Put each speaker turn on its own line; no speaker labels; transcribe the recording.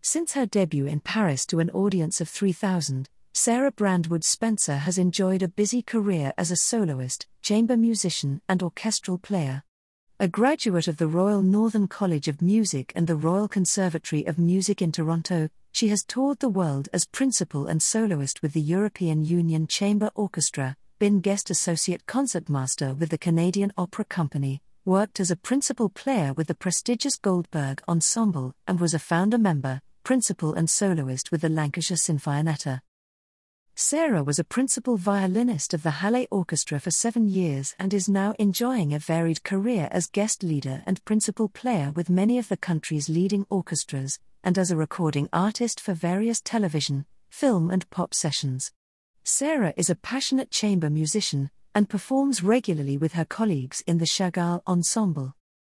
Since her debut in Paris to an audience of 3,000, Sarah Brandwood Spencer has enjoyed a busy career as a soloist, chamber musician, and orchestral player. A graduate of the Royal Northern College of Music and the Royal Conservatory of Music in Toronto, she has toured the world as principal and soloist with the European Union Chamber Orchestra, been guest associate concertmaster with the Canadian Opera Company, worked as a principal player with the prestigious Goldberg Ensemble, and was a founder member, principal and soloist with the Lancashire Sinfonietta. Sarah was a principal violinist of the Halle Orchestra for 7 years and is now enjoying a varied career as guest leader and principal player with many of the country's leading orchestras, and as a recording artist for various television, film and pop sessions. Sarah is a passionate chamber musician, and performs regularly with her colleagues in the Chagall Ensemble.